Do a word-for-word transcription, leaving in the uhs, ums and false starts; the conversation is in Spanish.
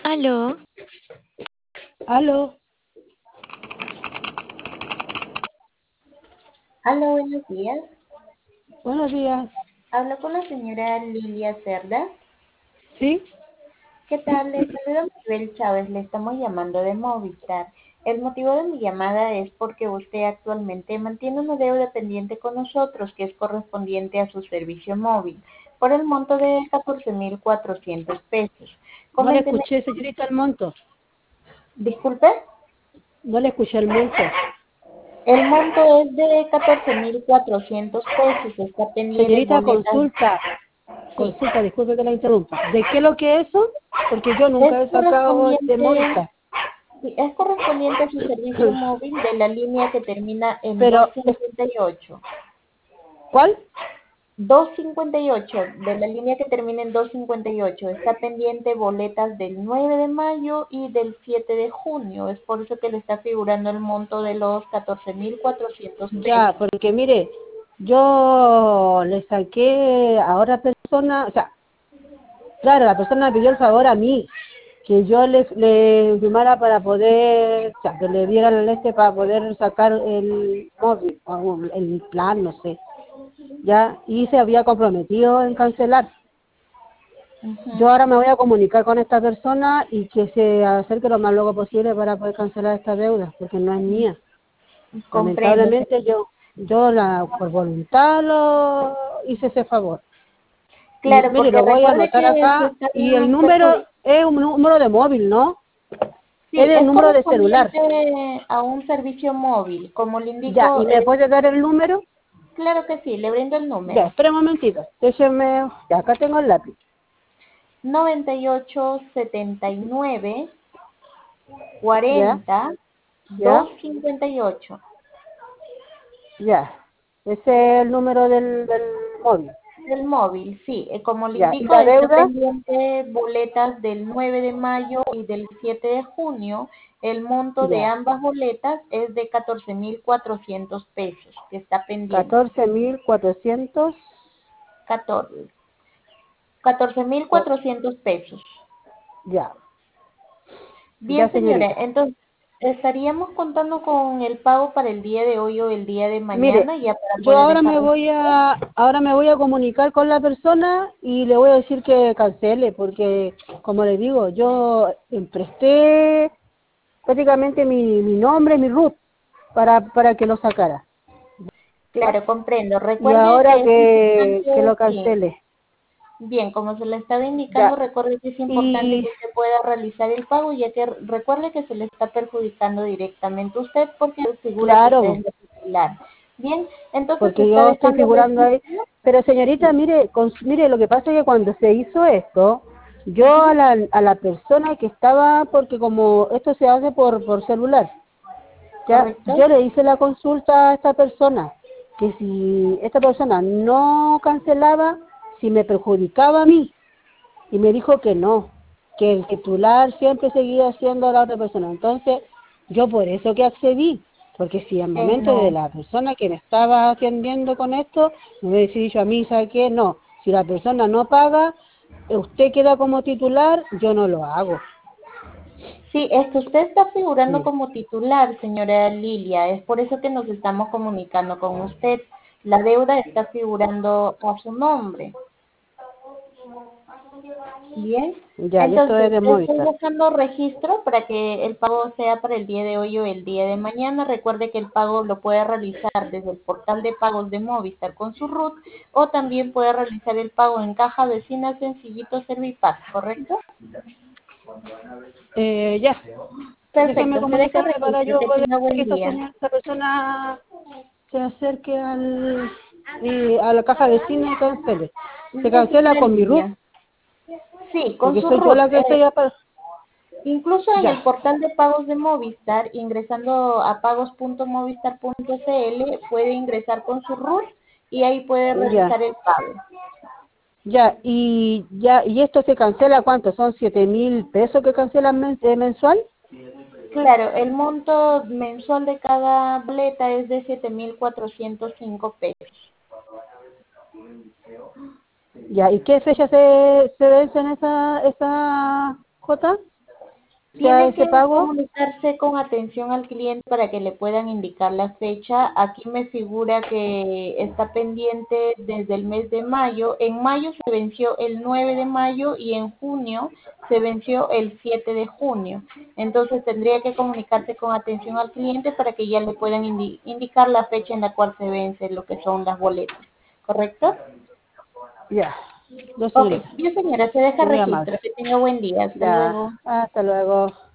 Aló, Aló, Hola, buenos días. buenos días. Hablo con la señora Lilia Cerda. ¿Sí? ¿Qué tal? Les saluda Maribel Chávez. Le estamos llamando de Movistar. El motivo de mi llamada es porque usted actualmente mantiene una deuda pendiente con nosotros que es correspondiente a su servicio móvil por el monto de catorce mil cuatrocientos pesos. No le Coménteme, escuché, señorita, el monto. disculpe, No le escuché el monto. el monto es de catorce mil cuatrocientos pesos. Está pendiente de Señorita, boletas. consulta, Sí, consulta, disculpe que la interrumpa. ¿De qué es lo que es eso? Porque yo es nunca he sacado de correspondiente. Movistar. Sí, es correspondiente a su servicio móvil de la línea que termina en Pero, es- doscientos cincuenta y ocho. ¿cuál? doscientos cincuenta y ocho, de la línea que termina en doscientos cincuenta y ocho. Está pendiente boletas del nueve de mayo y del siete de junio. Es por eso que le está figurando el monto de los catorce mil cuatrocientos Ya, pesos. porque mire, yo le saqué a otra persona, o sea, claro, la persona me pidió el favor a mí, que yo le, le firmara para poder, o sea, que le diera el este para poder sacar el móvil, o el plan, no sé, ya, y se había comprometido en cancelar. Yo Ujú, ahora me voy a comunicar con esta persona y que se acerque lo más luego posible para poder cancelar esta deuda, porque no es mía. comprendo. Lamentablemente yo, yo la, por voluntad lo hice ese favor. Y Claro, mire, porque lo voy a recuerde anotar que se acá. está Y el número perjudicando. es un número de móvil, ¿no? Es Sí, el es número de celular. correspondiente a un servicio móvil. Como le Ya, indico, ¿y me eh, puede dar el número? claro que sí, le brindo el Ya, número. espera un momentito. Déjeme, ya, acá tengo el lápiz. noventa y ocho setenta y nueve Ya, cuarenta ya, doscientos cincuenta y ocho. ya. Ese es el número del, del móvil. El móvil, sí, eh, como le Ya, ¿y indico, la está deuda? pendiente boletas del nueve de mayo y del siete de junio. El monto de Ya, ambas boletas es de catorce mil cuatrocientos pesos, que está pendiente. catorce mil cuatrocientos. catorce mil cuatrocientos pesos. Ya, ya, Bien, señora, señorita. entonces estaríamos contando con el pago para el día de hoy o el día de Mire, mañana ya para yo poder ahora dejar. me voy a, ahora me voy a comunicar con la persona y le voy a decir que cancele, porque como le digo, yo presté prácticamente mi, mi nombre, mi root, para, para que lo sacara. Claro, comprendo. Y Recuerde ahora que es que, que importante, lo sí. cancele. Bien, como se le estaba indicando, Ya. recuerde que es importante Y que usted pueda realizar el pago, ya que recuerde que se le está perjudicando directamente a usted porque figura que usted es claro, la titular. Bien, entonces se porque está yo estoy dejando figurando ahí. registro. Pero señorita, Sí. mire, con- mire, lo que pasa es que cuando se hizo esto, yo a Ujú, la, a la persona que estaba, porque como esto se hace por, por celular, ya, ¿correcto? yo le hice la consulta a esta persona, que si esta persona no cancelaba, si me perjudicaba a mí, y me dijo que no, que el titular siempre seguía siendo la otra persona. Entonces, yo por eso que accedí, porque si al Eh, momento de no. la persona que me estaba atendiendo con esto, me hubiese dicho a mí, ¿sabe qué? No, si la persona no paga, usted queda como titular, yo no lo hago. Sí, es que usted está figurando Sí. como titular, señora Lilia. Es por eso que nos estamos comunicando con usted. La deuda está figurando a su nombre. Bien, Ya, y esto es entonces de estoy Movistar. buscando registro para que el pago sea para el día de hoy o el día de mañana. Recuerde que el pago lo puede realizar desde el portal de pagos de Movistar con su RUT o también puede realizar el pago en caja vecina sencillito Servipack, ¿correcto? Eh, ya, déjame Perfecto, se deja comunicarme para registro. yo Que poder tenga que buen esta, día. señora- esta persona se acerque al, y a la caja de cine y cancele. Se Bien, cancela señora con mi root, Lilia. Sí, con porque su soy yo RUT. la que estoy a pa- Incluso en el Ya, portal de pagos de Movistar, ingresando a pagos punto movistar punto cl, puede ingresar con su RUT y ahí puede ya, realizar el pago. ya, y ya, y esto se cancela, ¿cuánto? ¿Son siete mil pesos que cancelan men- eh, mensual? Claro, el monto mensual de cada boleta es de siete mil cuatrocientos cinco pesos. Ya, ¿y qué fecha se, se vence en esa, esa J? sea Tiene ese que pago. comunicarse con atención al cliente para que le puedan indicar la fecha. Aquí me figura que está pendiente desde el mes de mayo. En mayo se venció el nueve de mayo y en junio se venció el siete de junio. Entonces tendría que comunicarse con atención al cliente para que ya le puedan indi indicar la fecha en la cual se vence lo que son las boletas. ¿Correcto? Ya, no Ok, señorita, bien señora, se deja muy amable. registro. Que tenga buen día. Hasta Ya, luego. hasta luego.